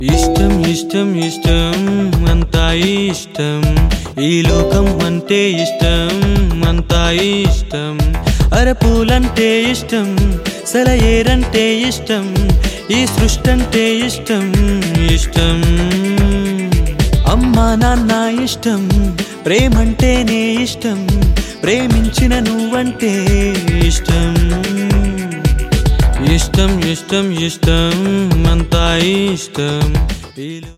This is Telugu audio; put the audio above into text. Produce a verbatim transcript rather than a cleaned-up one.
ఇష్టం ఇష్టం ఇష్టం అంతా ఇష్టం ఈ లోకం అంటే ఇష్టం అంతా ఇష్టం అరపూలంటే ఇష్టం సెలయేరంటే ఇష్టం ఈ సృష్టి అంటే ఇష్టం ఇష్టం అమ్మా నాన్న ఇష్టం ప్రేమంటేనే ఇష్టం ప్రేమించిన నువ్వంటే ఇష్టం ఇష్టం ఇష్టం ఇష్టం అంతా ఇష్టం